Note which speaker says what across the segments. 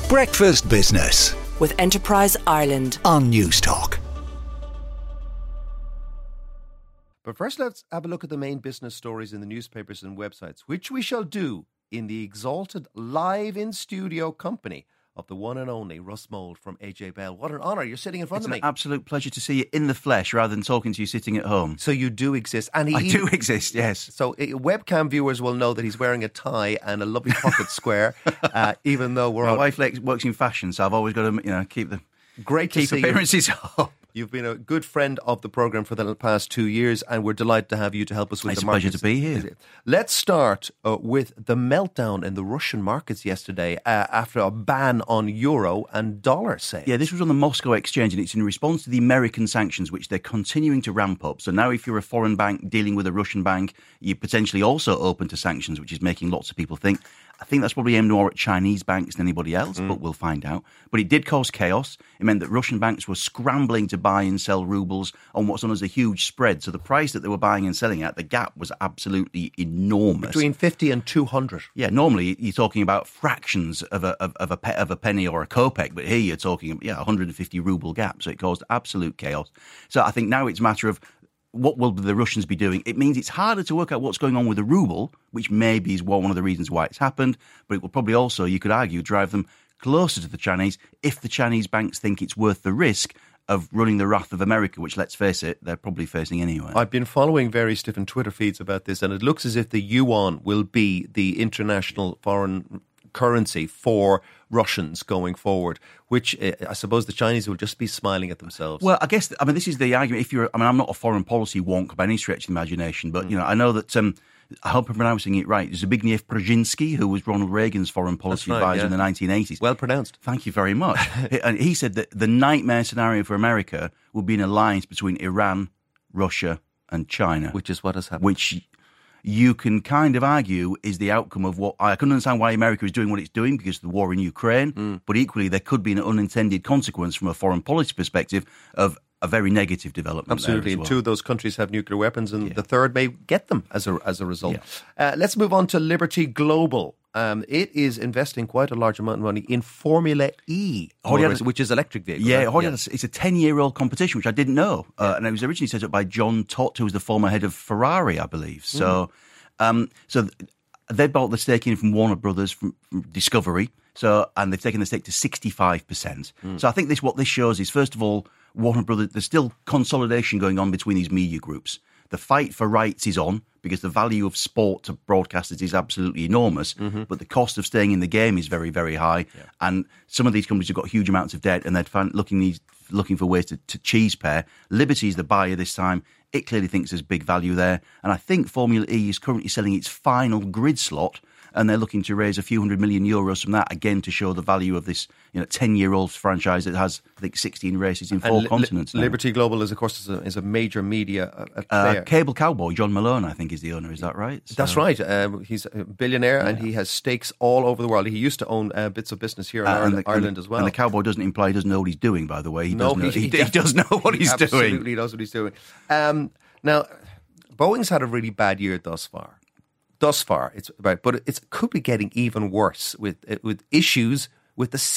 Speaker 1: Breakfast Business
Speaker 2: with Enterprise Ireland
Speaker 1: on News Talk.
Speaker 3: But first, let's have a look at the main business stories in the newspapers and websites, which we shall do in the exalted live in studio company of the one and only Russ Mould from AJ Bell. What an honour. You're sitting in front of me.
Speaker 4: It's an absolute pleasure to see you in the flesh rather than talking to you sitting at home.
Speaker 3: So you do exist. And
Speaker 4: I do exist, yes.
Speaker 3: So webcam viewers will know that he's wearing a tie and a lovely pocket square, even though
Speaker 4: My wife works in fashion, so I've always got to keep appearances up.
Speaker 3: You've been a good friend of the programme for the past 2 years, and we're delighted to have you to help us with the markets.
Speaker 4: It's a pleasure to be here.
Speaker 3: Let's start with the meltdown in the Russian markets yesterday after a ban on euro and dollar sales.
Speaker 4: Yeah, this was on the Moscow Exchange, and it's in response to the American sanctions, which they're continuing to ramp up. So now if you're a foreign bank dealing with a Russian bank, you're potentially also open to sanctions, which is making lots of people think. I think that's probably aimed more at Chinese banks than anybody else, but we'll find out. But it did cause chaos. It meant that Russian banks were scrambling to buy and sell rubles on what's known as a huge spread. So the price that they were buying and selling at, the gap was absolutely enormous.
Speaker 3: Between 50 and 200.
Speaker 4: Yeah, normally you're talking about fractions of a penny or a kopeck, but here you're talking 150 ruble gap. So it caused absolute chaos. So I think now it's a matter of what will the Russians be doing? It means it's harder to work out what's going on with the ruble, which maybe is one of the reasons why it's happened, but it will probably also, you could argue, drive them closer to the Chinese if the Chinese banks think it's worth the risk of running the wrath of America, which, let's face it, they're probably facing anyway.
Speaker 3: I've been following various different Twitter feeds about this, and it looks as if the yuan will be the international foreign currency for Russians going forward, which I suppose the Chinese will just be smiling at themselves.
Speaker 4: Well, I guess, this is the argument. I'm not a foreign policy wonk by any stretch of the imagination, but, I know that, I hope I'm pronouncing it right, Zbigniew Brzezinski, who was Ronald Reagan's foreign policy advisor in the 1980s.
Speaker 3: Well pronounced.
Speaker 4: Thank you very much. And he said that the nightmare scenario for America would be an alliance between Iran, Russia and China.
Speaker 3: Which is what has happened.
Speaker 4: Which you can kind of argue is the outcome of what I couldn't understand why America is doing what it's doing because of the war in Ukraine, but equally there could be an unintended consequence from a foreign policy perspective of a very negative development.
Speaker 3: Absolutely, and two of those countries have nuclear weapons, and the third may get them as a result. Yeah. Let's move on to Liberty Global. It is investing quite a large amount of money in Formula E, which is electric vehicles.
Speaker 4: Yeah, it's a 10-year-old competition, which I didn't know. And it was originally set up by John Tott, who was the former head of Ferrari, I believe. So they bought the stake in from Warner Brothers, from Discovery, and they've taken the stake to 65%. So I think what this shows is, first of all, Warner Brothers, there's still consolidation going on between these media groups. The fight for rights is on because the value of sport to broadcasters is absolutely enormous, but the cost of staying in the game is very, very high. Yeah. And some of these companies have got huge amounts of debt and they're looking for ways to cheese pair. Liberty is the buyer this time. It clearly thinks there's big value there. And I think Formula E is currently selling its final grid slot, and they're looking to raise a few €100 million from that, again, to show the value of this 10-year-old franchise that has, I think, 16 races in 4 continents now.
Speaker 3: Liberty Global, is a major media player.
Speaker 4: Cable Cowboy, John Malone, I think, is the owner. Is that right?
Speaker 3: So, that's right. He's a billionaire, and he has stakes all over the world. He used to own bits of business here in Ireland as well.
Speaker 4: And the Cowboy doesn't imply he doesn't know what he's doing, by the way. He does know what he's doing.
Speaker 3: He absolutely knows what he's doing. Now, Boeing's had a really bad year thus far. It's right, but it could be getting even worse with issues with the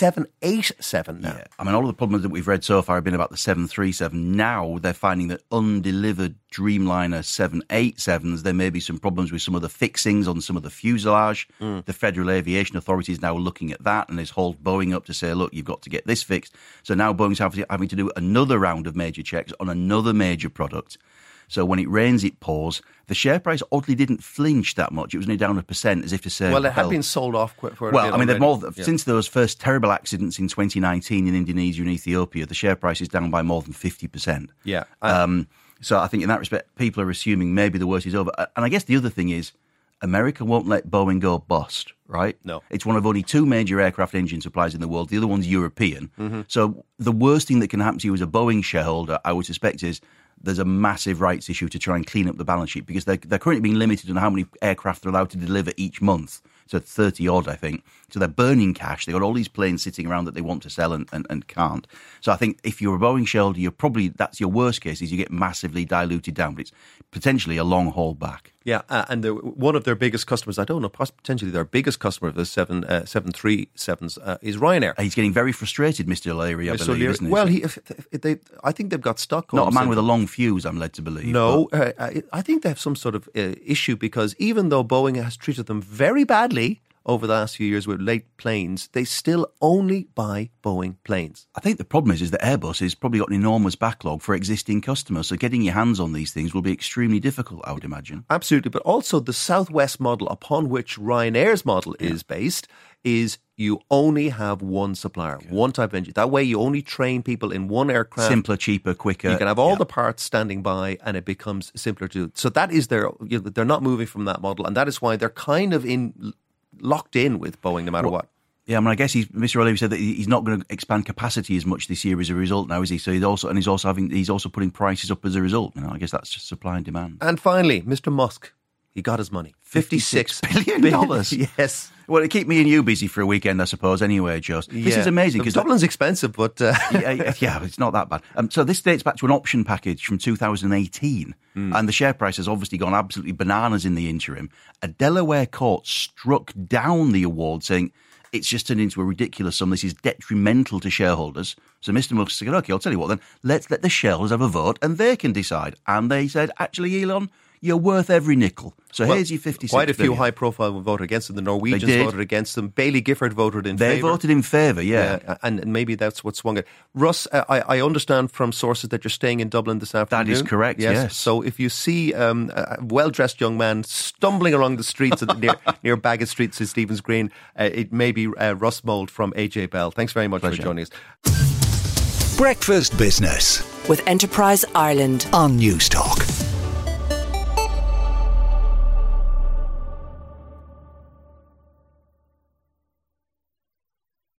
Speaker 3: 787 now.
Speaker 4: Yeah. All of the problems that we've read so far have been about the 737. Now they're finding that undelivered Dreamliner 787s, there may be some problems with some of the fixings on some of the fuselage. The Federal Aviation Authority is now looking at that and has hauled Boeing up to say, look, you've got to get this fixed. So now Boeing's having to do another round of major checks on another major product. So when it rains, it pours. The share price oddly didn't flinch that much. It was only down 1%, as if to say...
Speaker 3: Well, it had been sold off quite for
Speaker 4: since those first terrible accidents in 2019 in Indonesia and Ethiopia, the share price is down by more than 50%.
Speaker 3: Yeah.
Speaker 4: So I think in that respect, people are assuming maybe the worst is over. And I guess the other thing is, America won't let Boeing go bust, right?
Speaker 3: No.
Speaker 4: It's one of only 2 major aircraft engine suppliers in the world. The other one's European. So the worst thing that can happen to you as a Boeing shareholder, I would suspect, is there's a massive rights issue to try and clean up the balance sheet because they're currently being limited on how many aircraft they're allowed to deliver each month. So 30 odd, I think. So they're burning cash. They've got all these planes sitting around that they want to sell and can't. So I think if you're a Boeing shareholder, that's your worst case, is you get massively diluted down. But it's potentially a long haul back.
Speaker 3: Yeah, and one of their biggest customers, I don't know, potentially their biggest customer of the 737s is Ryanair.
Speaker 4: He's getting very frustrated, Mr. O'Leary, I believe, isn't he?
Speaker 3: Well, I think they've got Stockholm.
Speaker 4: Not a man with a long fuse, I'm led to believe.
Speaker 3: No, I think they have some sort of issue, because even though Boeing has treated them very badly over the last few years with late planes, they still only buy Boeing planes.
Speaker 4: I think the problem is that Airbus has probably got an enormous backlog for existing customers, so getting your hands on these things will be extremely difficult, I would imagine.
Speaker 3: Absolutely, but also the Southwest model, upon which Ryanair's model is based, is you only have one supplier, one type of engine. That way you only train people in one aircraft.
Speaker 4: Simpler, cheaper, quicker.
Speaker 3: You can have all the parts standing by, and it becomes simpler to do. So that is they're not moving from that model, and that is why they're kind of locked in with Boeing no matter what.
Speaker 4: Yeah, I mean, I guess Mr. O'Leary said that he's not going to expand capacity as much this year as a result now, is he? So he's also putting prices up as a result. I guess that's just supply and demand.
Speaker 3: And finally, Mr. Musk, he got his money.
Speaker 4: $56 billion.
Speaker 3: Yes.
Speaker 4: Well, it'll keep me and you busy for a weekend, I suppose, anyway, Joe. This is amazing. Because
Speaker 3: Dublin's expensive, but...
Speaker 4: yeah, it's not that bad. So this dates back to an option package from 2018, and the share price has obviously gone absolutely bananas in the interim. A Delaware court struck down the award, saying it's just turned into a ridiculous sum. This is detrimental to shareholders. So Mr. Musk said, OK, I'll tell you what then, let's let the shareholders have a vote and they can decide. And they said, actually, Elon, you're worth every nickel. So here's your 56
Speaker 3: Quite a few
Speaker 4: billion.
Speaker 3: high-profile voted against them. The Norwegians voted against them. Bailey Gifford voted in favour.
Speaker 4: They voted in favour, yeah.
Speaker 3: And maybe that's what swung it. Russ, I understand from sources that you're staying in Dublin this afternoon.
Speaker 4: That is correct, yes.
Speaker 3: So if you see a well-dressed young man stumbling along the streets near Bagot Street in Stephen's Green, it may be Russ Mould from AJ Bell. Thanks very much for joining us.
Speaker 1: Breakfast Business
Speaker 2: with Enterprise Ireland
Speaker 1: on News Talk.